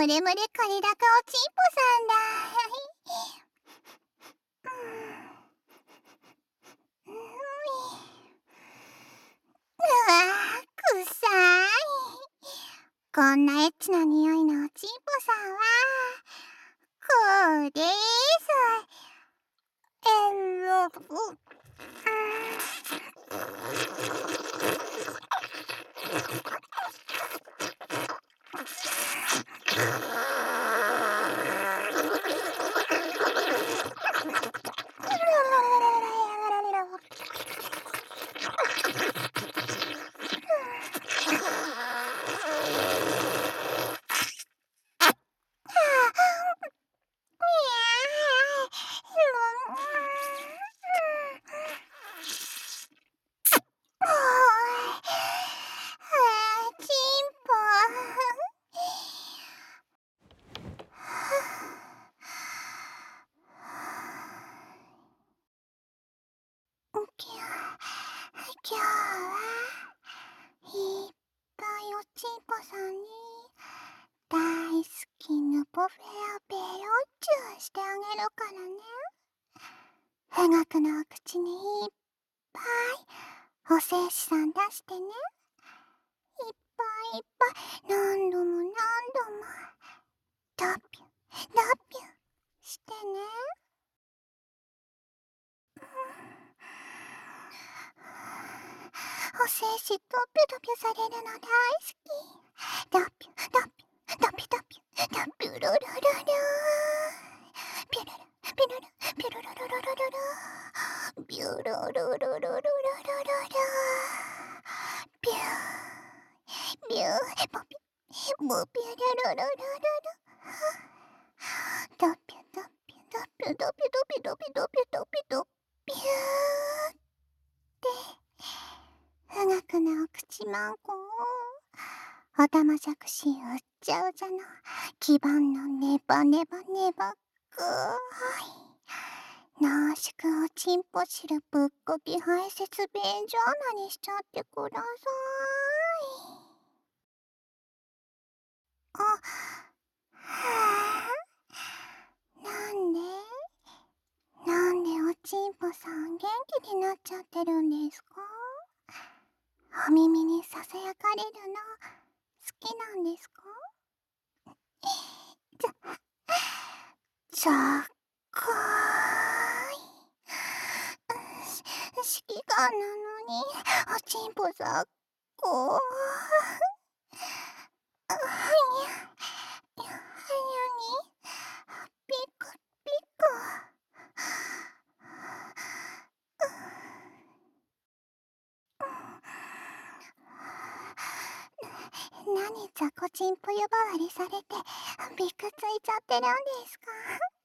ムレムレカリラカおちんぽさんだ。うわー、くさい。こんなエッチな匂いのおちんぽさんはこうです。チンポ。今日はいっぱいおちんぽさんに大好きなポフェをペロッチューしてあげるからね。富岳のお口にいっぱいお精子さん出してね。いっぱいいっぱい何度も何度もドピュドピュしてね。お精子ドピュドピュされるの大好き。ドピュドピュドピュドピュドピュルルルルピュルルピュルルピュルルルルルルルピュルルルルルルルルピューピューポピュポピュルルルルルルドピュドピュドピュドピュドピュドピュドピュドピュドピューって富岳のお口マンコをおたまじゃくしうっちゃうじゃの基盤のネバネバネバぐーい濃縮おちんぽ汁ぶっこき排泄便所穴にしちゃってください。あ、はぁ、なんでおちんぽさん元気になっちゃってるんですか？お耳にささやかれるの好きなんですか？ざっこーい。指揮官なのにおちんぽざっこー。はにゃにピクピク。何ザコチンポ呼ばわりされてびくついちゃってるんですか？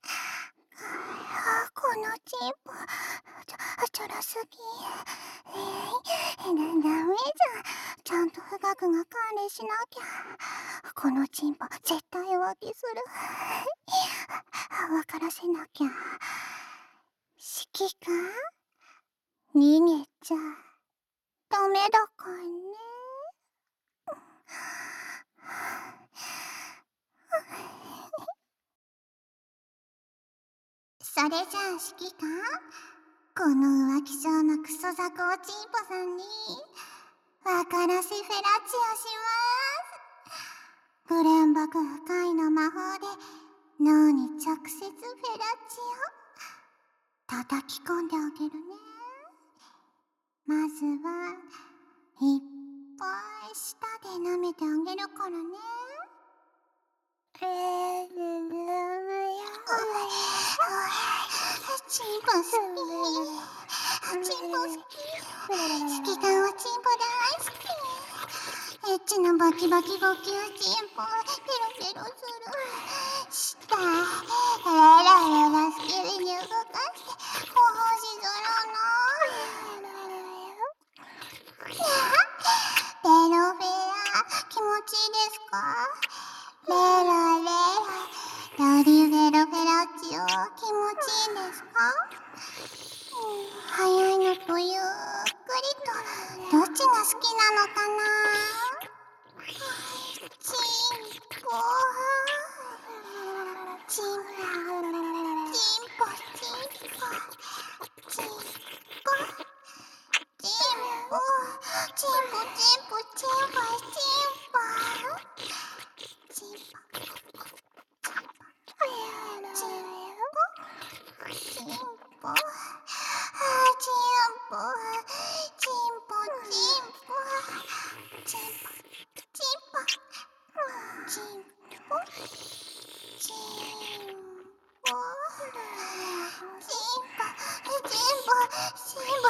このチンポちょろすぎ。ダメじゃん。ちゃんと富岳が管理しなきゃ。このチンポ絶対浮気する。分からせなきゃ。指揮官逃げちゃダメだからね。それじゃあ指揮官、この浮気性のクソザコおちんぽさんにわからしフェラチオします。ブレンバク破壊の魔法で脳に直接フェラチオ叩き込んであげるね。まずはいっぱい舌で舐めてあげるからね。チンポ好き。チンポ好き。指揮官はチンポ大好き。エッチなバキバキボキューチンポペロペロする。舌ララララ好きに動かして星空のペロペラ気持ちいいですか？レロレロリベロフェラチオ気持ちいいんですか？早いのとゆっくりとどっちが好きなのかな？チンポ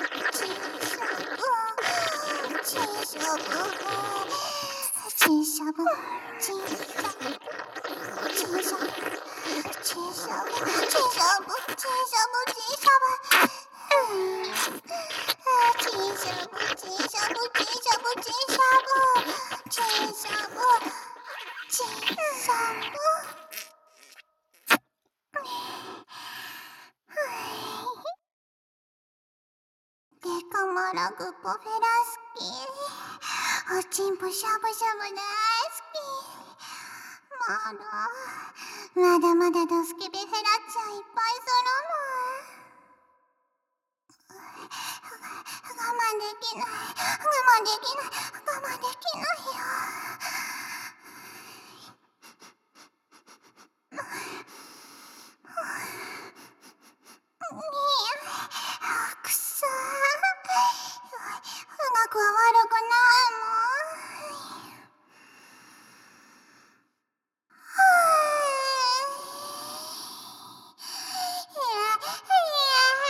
デカマラグポフェラ好き。おちんぽしゃぶしゃぶ大好き。まだまだドスケベフェラッチャいっぱいするもん。我慢できない、我慢できない、我慢できないよ。くそー。うまくは悪くないもん。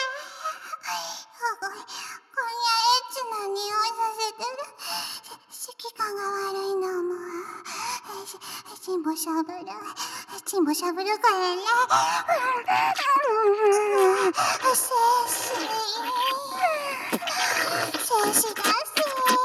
こんなエッチな匂いさせてる。幸チンボしゃぶる。チンボしゃぶるからね。精子だせ。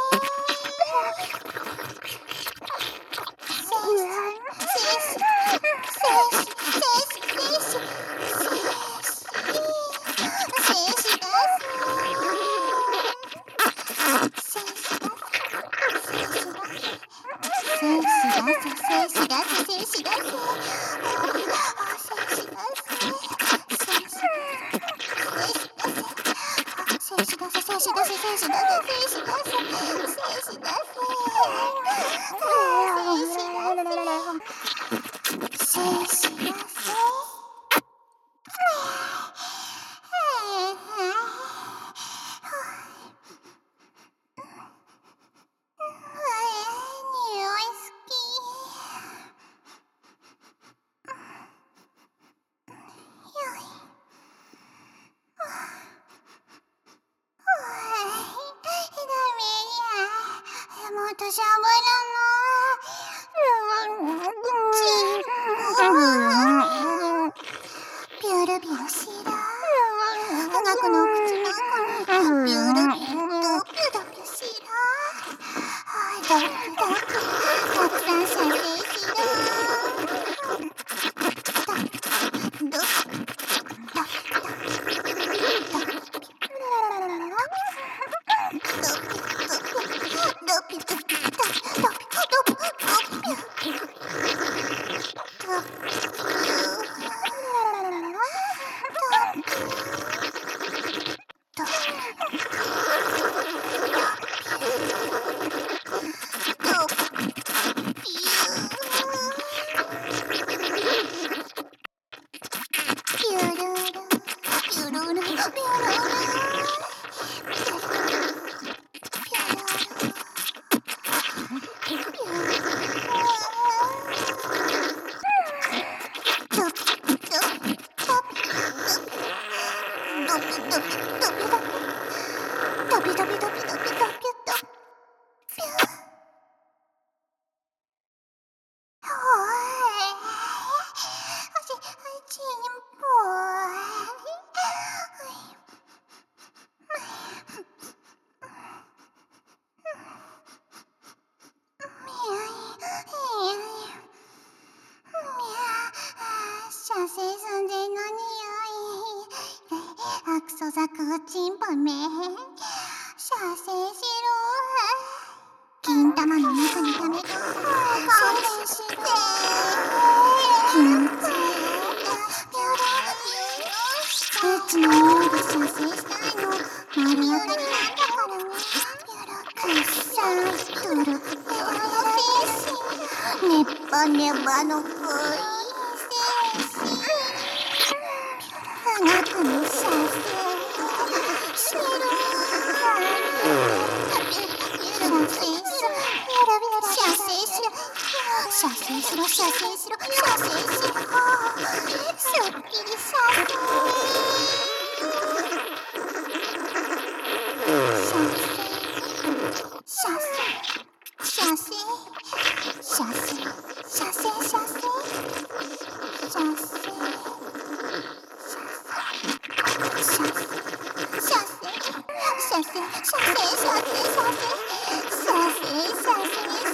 金玉の中に溜めたうちの匂いで射精したいの。丸上がりなんだからね。くっさいトゥルット精子、ネバネバの濃い精子、科学の射精してる。射精しろ、射精しろ、射精しろ。すっきり射精。射精